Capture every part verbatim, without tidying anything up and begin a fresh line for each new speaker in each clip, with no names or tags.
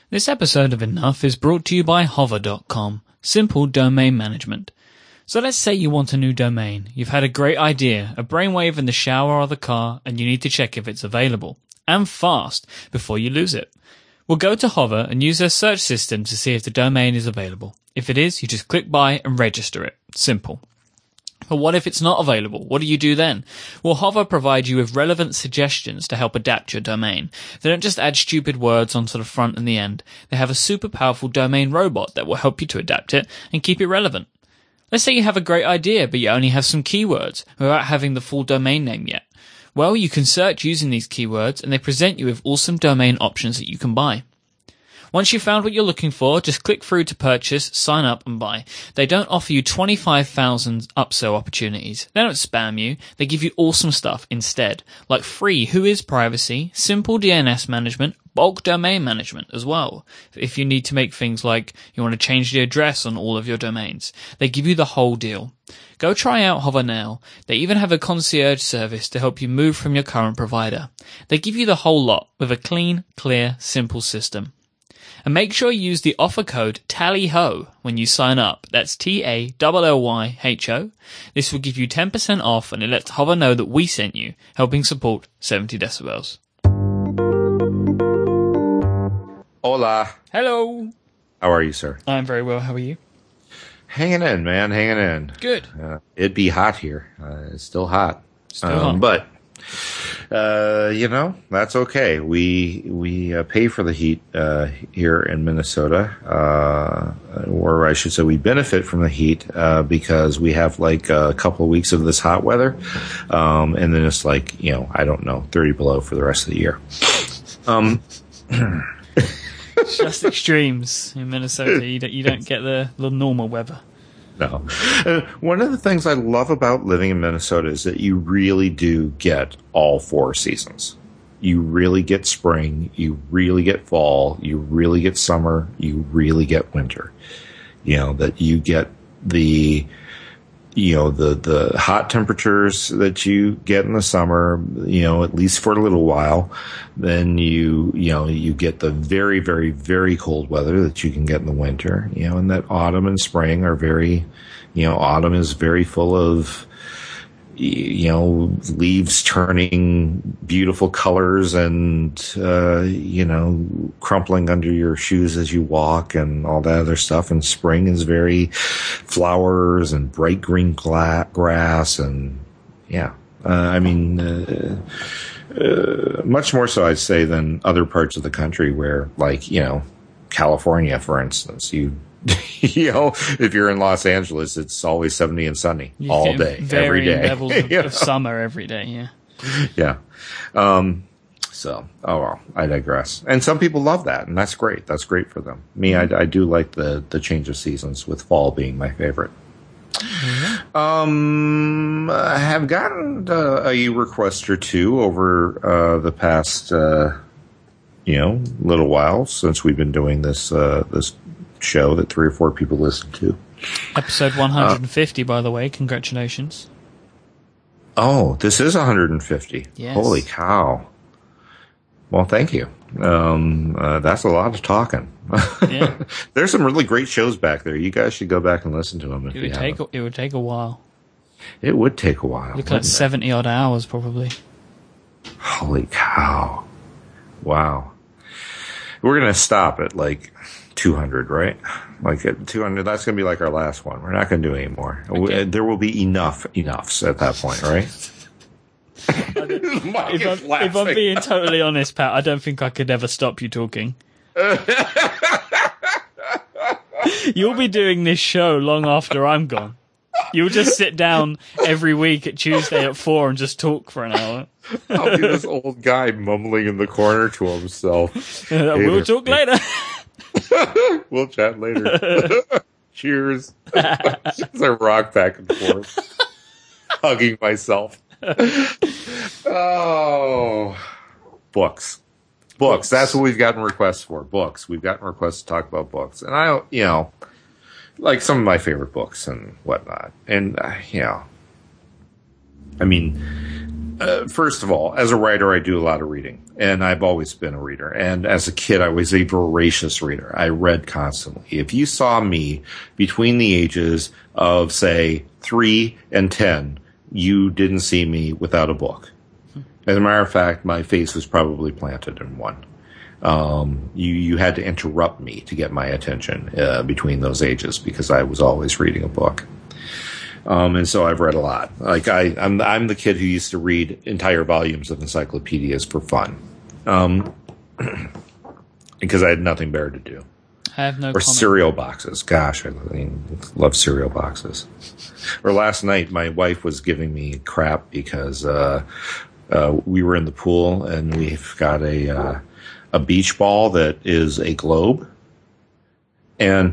This episode of Enough is brought to you by hover dot com, simple domain management. So let's say you want a new domain. You've had a great idea, a brainwave in the shower or the car, and you need to check if it's available. And fast, before you lose it. Well, go to Hover and use their search system to see if the domain is available. If it is, you just click buy and register it. Simple. But what if it's not available? What do you do then? Well, Hover provides you with relevant suggestions to help adapt your domain. They don't just add stupid words onto the front and the end. They have a super powerful domain robot that will help you to adapt it and keep it relevant. Let's say you have a great idea, but you only have some keywords without having the full domain name yet. Well, you can search using these keywords and they present you with awesome domain options that you can buy. Once you've found what you're looking for, just click through to purchase, sign up and buy. They don't offer you twenty-five thousand upsell opportunities. They don't spam you. They give you awesome stuff instead, like free Whois privacy, simple D N S management, bulk domain management as well. If you need to make things like you want to change the address on all of your domains, they give you the whole deal. Go try out Hover now. They even have a concierge service to help you move from your current provider. They give you the whole lot with a clean, clear, simple system. And make sure you use the offer code TALLYHO when you sign up. That's T A L L Y H O. This will give you ten percent off and it lets Hover know that we sent you, helping support seventy decibels.
Hola.
Hello.
How are you, sir?
I'm very well. How are you?
Hanging in, man. Hanging in.
Good.
Uh, it'd be hot here. Uh, it's still hot.
Still
um,
hot.
But, uh, you know, that's okay. We we uh, pay for the heat uh, here in Minnesota, uh, or I should say we benefit from the heat uh, because we have like a couple of weeks of this hot weather. Um, and then it's like, you know, I don't know, thirty below for the rest of the year. Um
It's just extremes in Minnesota. You don't, you don't get the, the normal weather.
No. Uh, one of the things I love about living in Minnesota is that you really do get all four seasons. You really get spring, you really get fall, you really get summer, you really get winter. You know, that you get the, you know, the, the hot temperatures that you get in the summer, you know, at least for a little while. Then you, you know, you get the very, very, very cold weather that you can get in the winter, you know, and that autumn and spring are very, you know, autumn is very full of, you know, leaves turning beautiful colors and, uh, you know, crumpling under your shoes as you walk and all that other stuff. And spring is very flowers and bright green gla- grass and, yeah. Uh, I mean, uh, uh, much more so, I'd say, than other parts of the country where, like, you know, California, for instance, you you know, if you're in Los Angeles, it's always seventy and sunny
You
all
get
day, every
varying
day.
levels of,
You
of
know?
summer every day, yeah.
Yeah. Um, so, oh well, I digress. And some people love that, and that's great. That's great for them. Me, I, I do like the, the change of seasons, with fall being my favorite. Mm-hmm. Um, I have gotten uh, a request or two over uh, the past, uh, you know, little while since we've been doing this uh, this show that three or four people listen to.
Episode one hundred fifty, uh, by the way. Congratulations.
Oh, this is one hundred fifty.
Yes.
Holy cow. Well, thank you. Um, uh, that's a lot of talking.
Yeah.
There's some really great shows back there. You guys should go back and listen to them. If
It
you
would take
haven't.
a, it would take a while.
It would take a while.
Looking at
wouldn't it?
seventy odd hours, probably.
Holy cow. Wow. We're going to stop at like two hundred, right? Like at two hundred, that's going to be like our last one. We're not going to do any more.
Okay.
There will be enough enoughs at that point, right?
If I'm, if I'm being totally honest, Pat, I don't think I could ever stop you talking. You'll be doing this show long after I'm gone. You'll just sit down every week at Tuesday at four and just talk for an hour.
I'll be this old guy mumbling in the corner to himself.
Hey, we'll talk later.
We'll chat later. Cheers. As I rock back and forth, hugging myself. Oh, books. Books. That's what we've gotten requests for. Books. We've gotten requests to talk about books. And I, you know, like some of my favorite books and whatnot. And, uh, you know, I mean, uh, first of all, as a writer, I do a lot of reading, and I've always been a reader. And as a kid, I was a voracious reader. I read constantly. If you saw me between the ages of, say, three and ten, you didn't see me without a book. As a matter of fact, my face was probably planted in one. Um, you, you had to interrupt me to get my attention uh, between those ages because I was always reading a book. Um, and so I've read a lot. Like I, I'm, I'm the kid who used to read entire volumes of encyclopedias for fun, um, because I had nothing better to do.
I have no.
Or
comment.
cereal boxes. Gosh, I love cereal boxes. Or last night, my wife was giving me crap because uh, uh, we were in the pool and we've got a uh, a beach ball that is a globe, and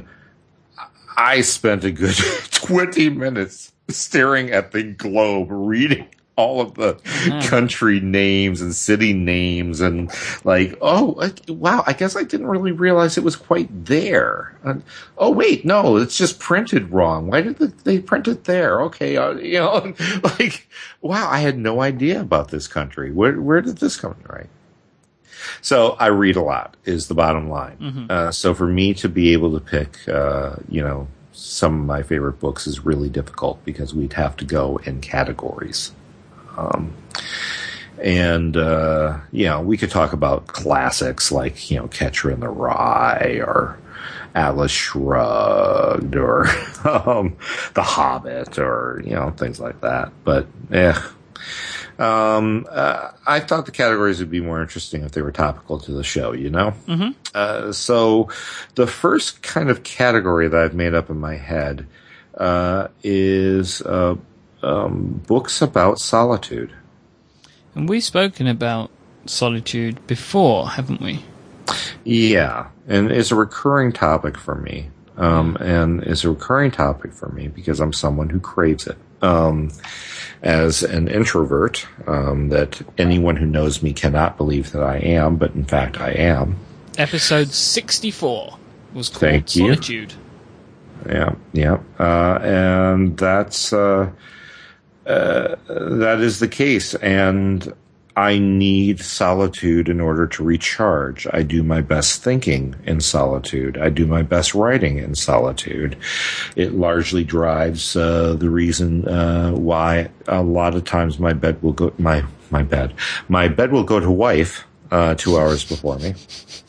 I spent a good twenty minutes staring at the globe, reading all of the mm-hmm. country names and city names, and like, oh, like, wow, I guess I didn't really realize it was quite there. And, oh, wait, no, it's just printed wrong. Why did the, they print it there? Okay, uh, you know, like, wow, I had no idea about this country. Where where did this come from, right? So I read a lot is the bottom line. Mm-hmm. Uh, so for me to be able to pick, uh, you know, some of my favorite books is really difficult because we'd have to go in categories. Um, and, uh, you know, we could talk about classics like, you know, Catcher in the Rye or Atlas Shrugged or um, The Hobbit or, you know, things like that. But, yeah. Um, uh, I thought the categories would be more interesting if they were topical to the show, you know? Mm-hmm. Uh, so the first kind of category that I've made up in my head, uh, is, uh, um, books about solitude.
And we've spoken about solitude before, haven't we?
Yeah. And it's a recurring topic for me. Um, and it's a recurring topic for me because I'm someone who craves it. Um, as an introvert, um, that anyone who knows me cannot believe that I am, but in fact I am.
Episode sixty-four was called
Thank you.
Solitude.
Yeah, yeah. Uh, and that's, uh, uh, that is the case. And I need solitude in order to recharge. I do my best thinking in solitude. I do my best writing in solitude. It largely drives uh, the reason uh, why a lot of times my bed will go my my bed my bed will go to wife uh, two hours before me.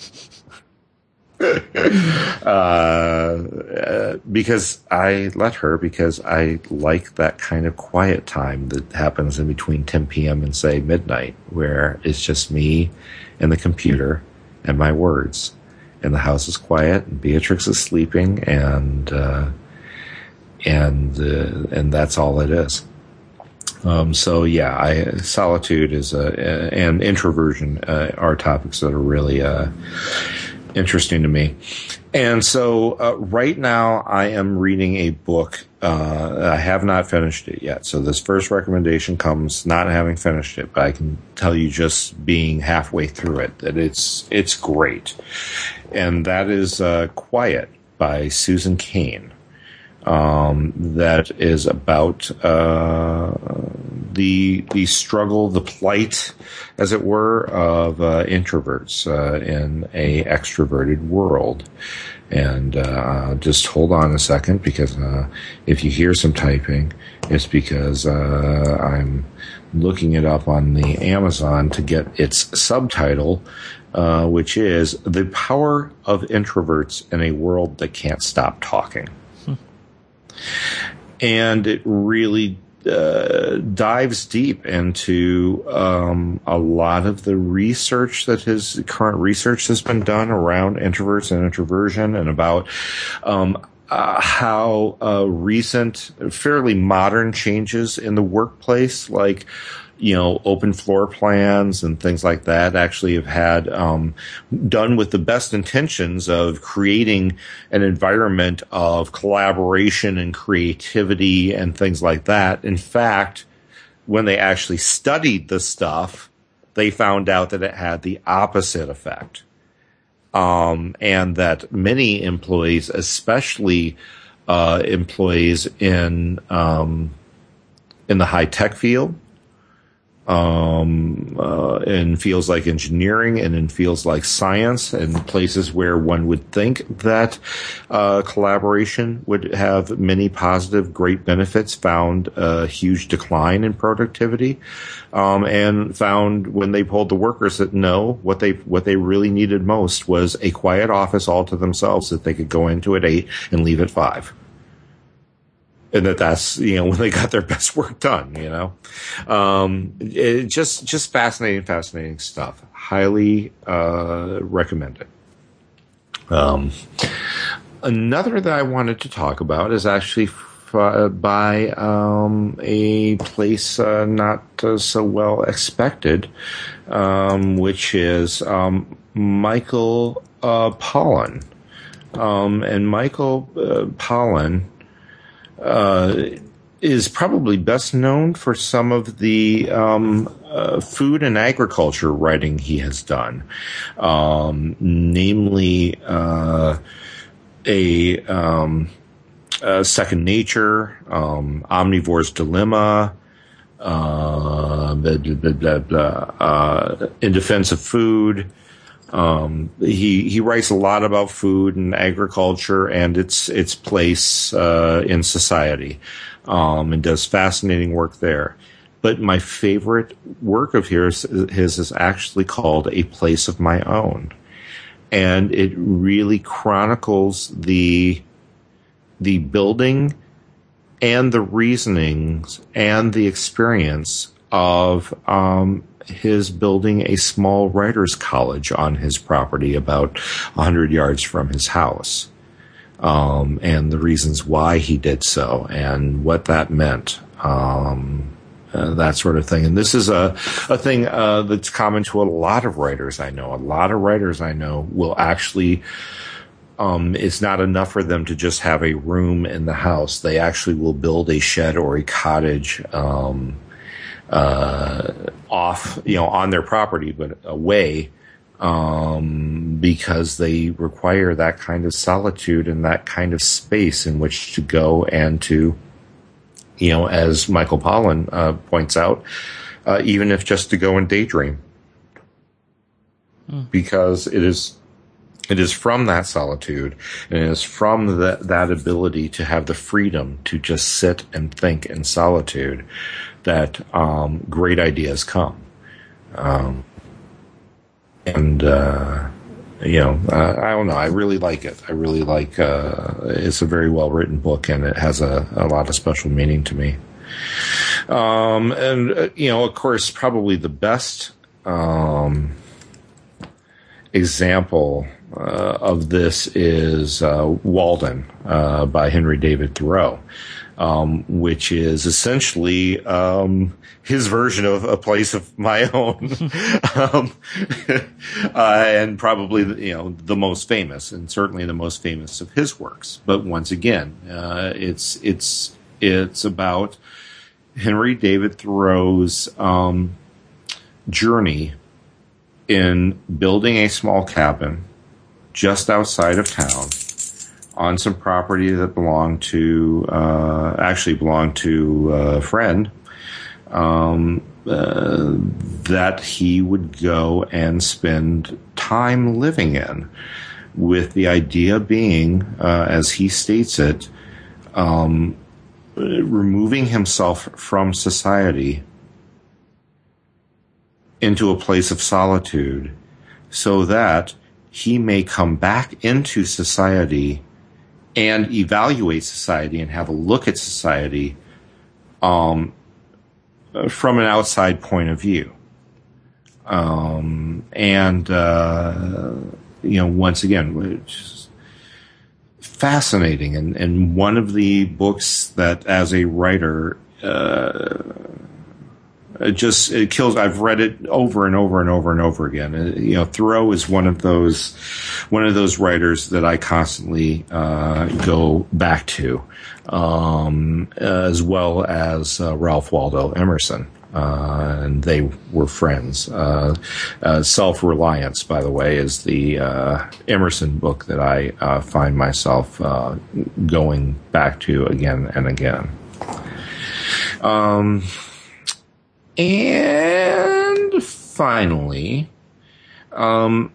uh, uh, because I let her, because I like that kind of quiet time that happens in between ten p.m. and say midnight, where it's just me and the computer and my words, and the house is quiet and Beatrix is sleeping, and uh, and uh, and that's all it is. Um, so yeah, I, solitude is a, and introversion uh, are topics that are really uh, interesting to me. And so uh, right now I am reading a book. Uh, I have not finished it yet. So this first recommendation comes not having finished it, but I can tell you just being halfway through it that it's it's great. And that is uh, Quiet by Susan Cain. Um, that is about uh, the the struggle, the plight, as it were, of uh, introverts uh, in a extroverted world. And uh, just hold on a second, because uh, if you hear some typing, it's because uh, I'm looking it up on the Amazon to get its subtitle, uh, which is The Power of Introverts in a World That Can't Stop Talking. And it really uh, dives deep into um, a lot of the research that has current research has been done around introverts and introversion, and about um, uh, how uh, recent, fairly modern changes in the workplace, like, you know, open floor plans and things like that, actually have had um, done with the best intentions of creating an environment of collaboration and creativity and things like that. In fact, when they actually studied the stuff, they found out that it had the opposite effect. Um, and that many employees, especially uh, employees in um, in the high tech field, um, uh, in fields like engineering and in fields like science, and places where one would think that uh, collaboration would have many positive, great benefits, found a huge decline in productivity, um, and found when they polled the workers that no, what they what they really needed most was a quiet office all to themselves that they could go into at eight and leave at five. And that that's, you know, when they got their best work done, you know. Um, it just, just fascinating, fascinating stuff. Highly, uh, recommend it. Um, another that I wanted to talk about is actually f- uh, by, um, a place, uh, not uh, so well expected, um, which is, um, Michael, uh, Pollan. Um, and Michael, uh, Pollan, Uh, is probably best known for some of the um, uh, food and agriculture writing he has done, um, namely uh, a, um, a Second Nature, um, Omnivore's Dilemma, uh, blah, blah, blah, blah, uh, In Defense of Food. Um, he, he writes a lot about food and agriculture and its, its place, uh, in society, um, and does fascinating work there. But my favorite work of his, his is actually called A Place of My Own. And it really chronicles the, the building and the reasonings and the experience of, um, his building a small writers' college on his property about one hundred yards from his house, um, and the reasons why he did so and what that meant, um, uh, that sort of thing. And this is a, a thing uh, that's common to a lot of writers I know. A lot of writers I know will actually, um, it's not enough for them to just have a room in the house. They actually will build a shed or a cottage, um, uh, off, you know, on their property, but away, um, because they require that kind of solitude and that kind of space in which to go and to, you know, as Michael Pollan, uh, points out, uh, even if just to go and daydream. Mm. Because it is, it is from that solitude and it is from that, that ability to have the freedom to just sit and think in solitude that um, great ideas come. Um, and, uh, you know, uh, I don't know. I really like it. I really like uh, it's a very well-written book, and it has a, a lot of special meaning to me. Um, and, uh, you know, of course, probably the best um, example uh, of this is uh, Walden uh, by Henry David Thoreau. Um, which is essentially um, his version of A Place of My Own, um, uh, and probably you know the most famous, and certainly the most famous of his works. But once again, uh, it's it's it's about Henry David Thoreau's um, journey in building a small cabin just outside of town, on some property that belonged to, uh, actually belonged to a friend, um, uh, that he would go and spend time living in, with the idea being, uh, as he states it, um, removing himself from society into a place of solitude so that he may come back into society and evaluate society and have a look at society um, from an outside point of view. Um, and, uh, you know, once again, which is fascinating. And, and one of the books that, as a writer, uh, it just, it kills, I've read it over and over and over and over again. Uh, you know, Thoreau is one of those, one of those writers that I constantly, uh, go back to, um, as well as, uh, Ralph Waldo Emerson. Uh, and they were friends. Uh, uh, Self-Reliance, by the way, is the, uh, Emerson book that I, uh, find myself, uh, going back to again and again. Um, And finally, um,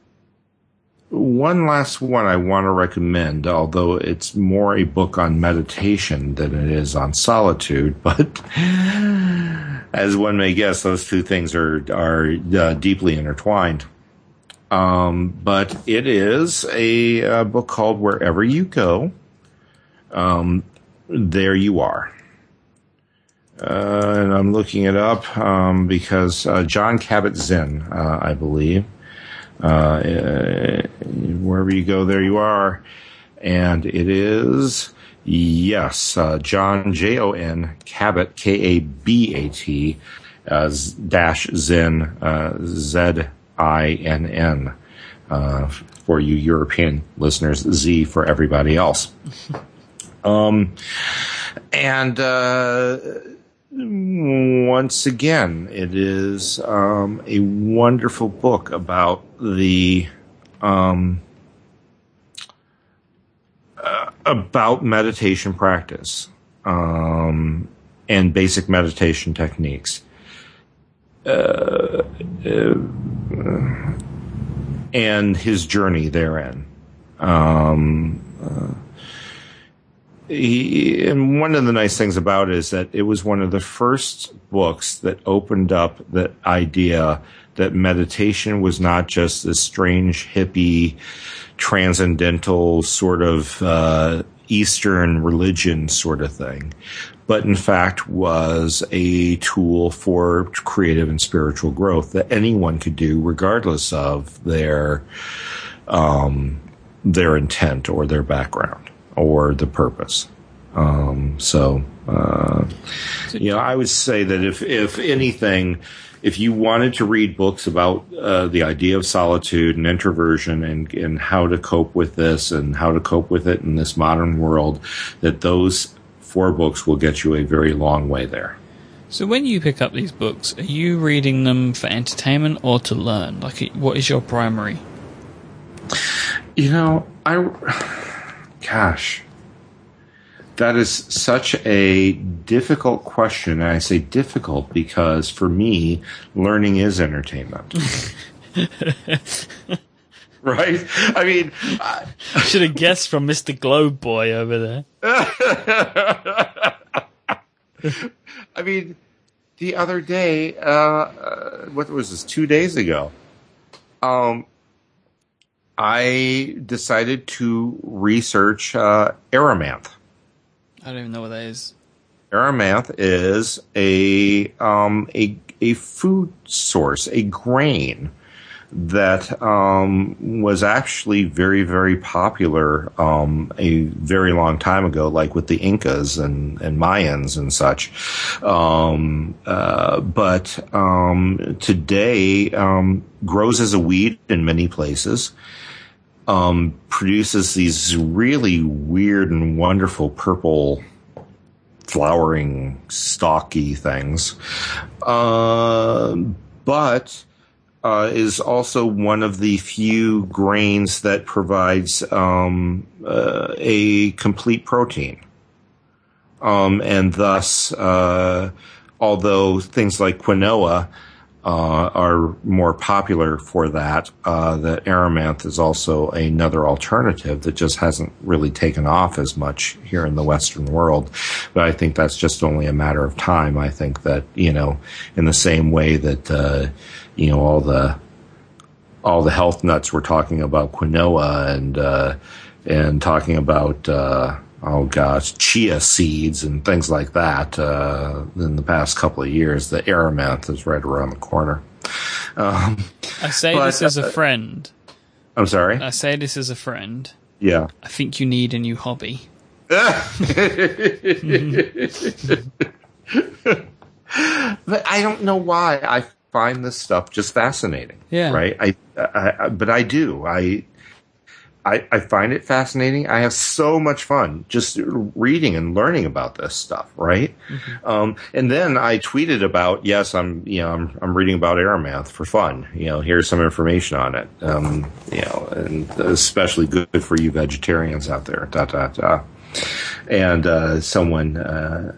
one last one I want to recommend, although it's more a book on meditation than it is on solitude, but as one may guess, those two things are, are uh, deeply intertwined. Um, but it is a, a book called Wherever You Go, um, There You Are. Uh, and I'm looking it up um, because uh, Jon Kabat-Zinn, uh, I believe, uh, uh, wherever you go, there you are. And it is, yes, uh, Jon, J O N, Kabat, K A B A T, uh, dash Zinn, uh, Z I N N. Uh, for you European listeners, Z for everybody else. um, and, uh, once again, it is um, a wonderful book about the um, uh, about meditation practice um, and basic meditation techniques, uh, uh, and his journey therein. Um, uh, He, and one of the nice things about it is that it was one of the first books that opened up the idea that meditation was not just this strange, hippie, transcendental sort of uh, Eastern religion sort of thing, but in fact was a tool for creative and spiritual growth that anyone could do regardless of their um, their intent or their background or the purpose. Um, so, uh, you know, I would say that if, if anything, if you wanted to read books about uh, the idea of solitude and introversion and, and how to cope with this and how to cope with it in this modern world, that those four books will get you a very long way there.
So when you pick up these books, are you reading them for entertainment or to learn? Like, what is your primary?
You know, I... Gosh, that is such a difficult question. And I say difficult because for me, learning is entertainment. Right? I mean, I
should have guessed from Mister Globe Boy over there.
I mean, the other day, uh, uh, what was this, two days ago? Um, I decided to research uh, Aramanth.
I don't even know what that is.
Aramanth is a um, a a food source, a grain that um, was actually very, very popular um, a very long time ago, like with the Incas and, and Mayans and such. Um, uh, but um, today um, grows as a weed in many places. Um, produces these really weird and wonderful purple flowering stalky things. Uh, but uh, is also one of the few grains that provides um, uh, a complete protein. Um, and thus, uh, although things like quinoa Uh, are more popular for that. Uh, the Aramanth is also another alternative that just hasn't really taken off as much here in the Western world. But I think that's just only a matter of time. I think that, you know, in the same way that, uh, you know, all the, all the health nuts were talking about quinoa and, uh, and talking about, uh, oh gosh, chia seeds and things like that uh, in the past couple of years. The Aramanth is right around the corner. Um,
I say
but,
this as a
uh,
friend.
I'm sorry?
I say this as a friend.
Yeah.
I think you need a new hobby.
But I don't know why I find this stuff just fascinating.
Yeah.
Right? I, I, I but I do. I I, I find it fascinating. I have so much fun just reading and learning about this stuff, right? Mm-hmm. Um, and then I tweeted about, yes, I'm, you know, I'm, I'm reading about Aramanth for fun. You know, here's some information on it. Um, you know, and especially good for you vegetarians out there. Da da da. And uh, someone uh,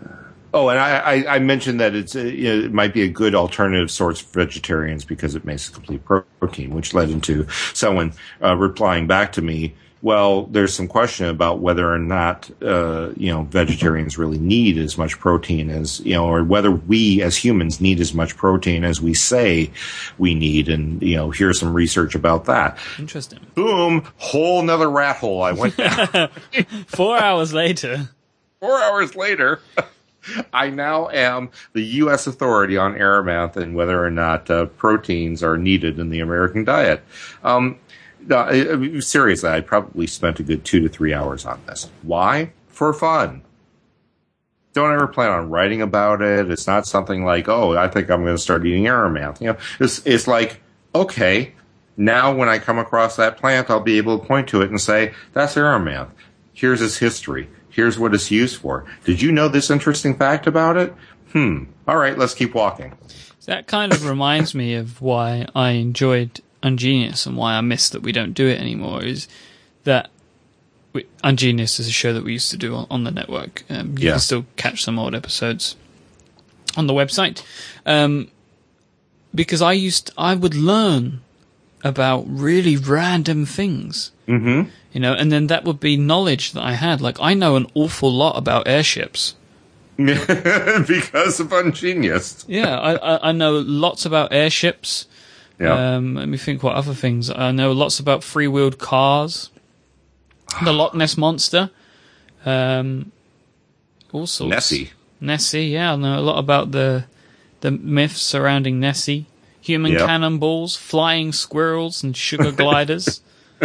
Oh, and I, I, I mentioned that it's a, you know, it might be a good alternative source for vegetarians because it makes a complete protein, which led into someone uh, replying back to me, well, there's some question about whether or not, uh, you know, vegetarians really need as much protein as, you know, or whether we as humans need as much protein as we say we need. And, you know, here's some research about that.
Interesting.
Boom, whole nother rat hole I went down.
Four hours later.
Four hours later. I now am the U S authority on Aramanth and whether or not uh, proteins are needed in the American diet. Um, no, I, I mean, seriously, I probably spent a good two to three hours on this. Why? For fun. Don't ever plan on writing about it. It's not something like, oh, I think I'm going to start eating Aramanth. You know, it's it's like, okay, now when I come across that plant, I'll be able to point to it and say, that's Aramanth. Here's its history. Here's what it's used for. Did you know this interesting fact about it? Hmm. All right, let's keep walking.
That kind of reminds me of why I enjoyed Ungenius and why I miss that we don't do it anymore, is that we, Ungenius is a show that we used to do on, on the network. Um, you
yeah.
can still catch some old episodes on the website. Um, because I used, I would learn about really random things.
Mm-hmm.
You know, and then that would be knowledge that I had. Like, I know an awful lot about airships.
Because of Ungenius.
Yeah, I, I, I know lots about airships.
Yeah.
Um, let me think what other things. I know lots about free-wheeled cars. The Loch Ness Monster. Um, all sorts.
Nessie.
Nessie, yeah. I know a lot about the the myths surrounding Nessie. Human
yep.
cannonballs, flying squirrels, and sugar gliders.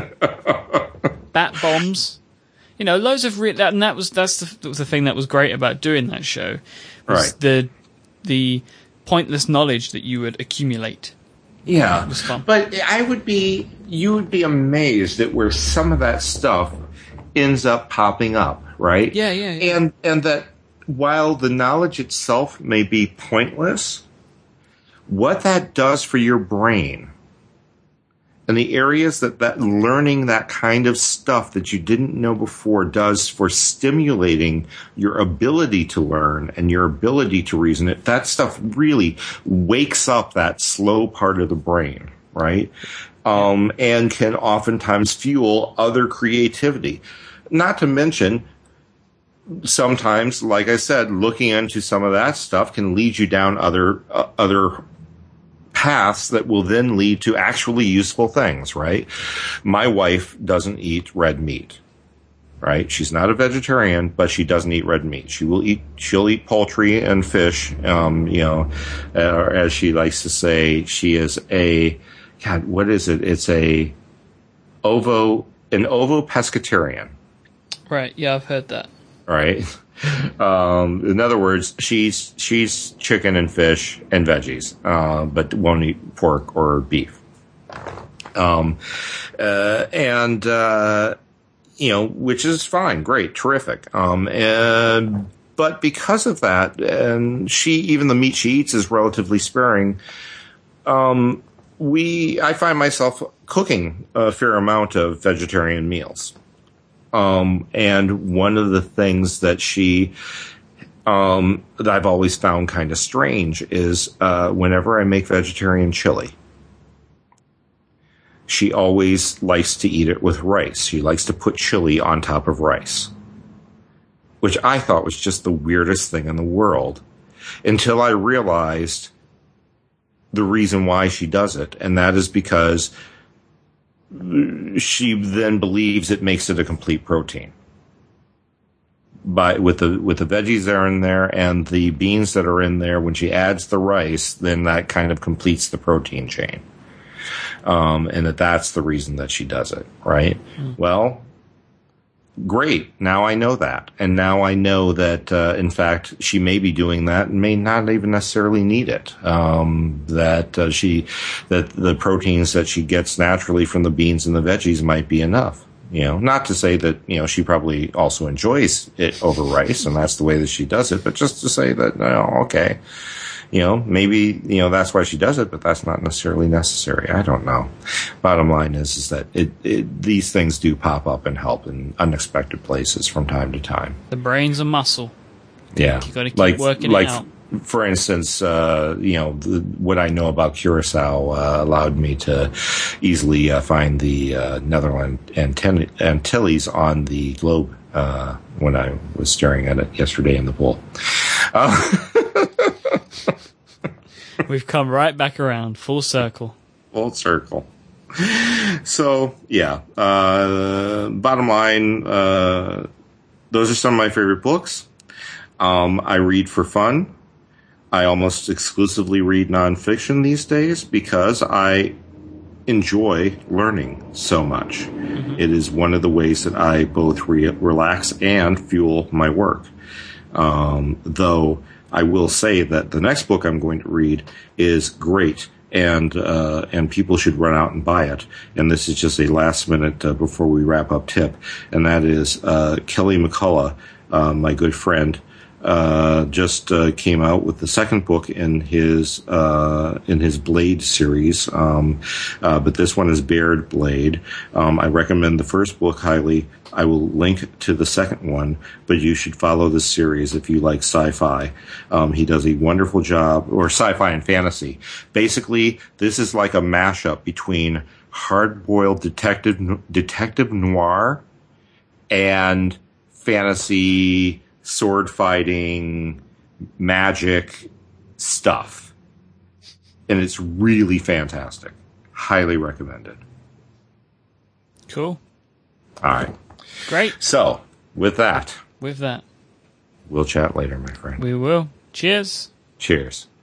Bat bombs. You know, loads of re- that, and that was that's the, that was the thing that was great about doing that show. Was
right.
the the pointless knowledge that you would accumulate.
Yeah,
it was fun.
But I would be, you would be amazed at where some of that stuff ends up popping up, right?
Yeah, yeah, yeah.
And and that while the knowledge itself may be pointless, what that does for your brain and the areas that, that learning that kind of stuff that you didn't know before does for stimulating your ability to learn and your ability to reason it, that stuff really wakes up that slow part of the brain, right? Um, and can oftentimes fuel other creativity. Not to mention, sometimes, like I said, looking into some of that stuff can lead you down other uh, other paths that will then lead to actually useful things, right? My wife doesn't eat red meat, right? She's not a vegetarian, but she doesn't eat red meat. She will eat, she'll eat poultry and fish, um, you know, uh, as she likes to say, she is a, God, what is it? It's a ovo, an ovo-pescatarian.
Right, yeah, I've heard that.
Right? Um, in other words, she's she's chicken and fish and veggies, uh, but won't eat pork or beef. Um, uh, and uh, you know, which is fine, great, terrific. Um, and but because of that, and she even the meat she eats is relatively sparing. Um, we I find myself cooking a fair amount of vegetarian meals. Um, and one of the things that she, um, that I've always found kind of strange is, uh, whenever I make vegetarian chili, she always likes to eat it with rice. She likes to put chili on top of rice, which I thought was just the weirdest thing in the world until I realized the reason why she does it. And that is because she then believes it makes it a complete protein. By with the with the veggies that are in there and the beans that are in there, when she adds the rice, then that kind of completes the protein chain. Um, and that that's the reason that she does it, right? Mm. Well, great. Now I know that. And now I know that, uh, in fact, she may be doing that and may not even necessarily need it. Um, that, uh, she, that the proteins that she gets naturally from the beans and the veggies might be enough. You know, not to say that, you know, she probably also enjoys it over rice and that's the way that she does it, but just to say that, oh, okay. You know, maybe, you know, that's why she does it, but that's not necessarily necessary. I don't know. Bottom line is, is that it, it, these things do pop up and help in unexpected places from time to time.
The brain's a muscle.
Yeah.
You got to keep
like,
working
like,
it out.
For instance, uh, you know, the, what I know about Curacao uh, allowed me to easily uh, find the uh, Netherland Anten- Antilles on the globe uh, when I was staring at it yesterday in the pool. Uh,
We've come right back around, full circle.
Full circle. So, yeah. Uh, bottom line, uh, those are some of my favorite books. Um, I read for fun. I almost exclusively read nonfiction these days because I enjoy learning so much. Mm-hmm. It is one of the ways that I both re- relax and fuel my work. Um, though I will say that the next book I'm going to read is great, and uh, and people should run out and buy it. And this is just a last minute uh, before we wrap up tip, and that is uh, Kelly McCullough, uh, my good friend. Uh, just uh, came out with the second book in his uh, in his Blade series, um, uh, but this one is Baird Blade. Um, I recommend the first book highly. I will link to the second one, but you should follow this series if you like sci-fi. Um, he does a wonderful job, or sci-fi and fantasy. Basically, this is like a mashup between hard-boiled detective detective noir and fantasy, sword fighting, magic stuff. And it's really fantastic. Highly recommended.
Cool.
All right.
Great.
So, with that,
With that,
we'll chat later, my friend.
we will. Cheers.
Cheers.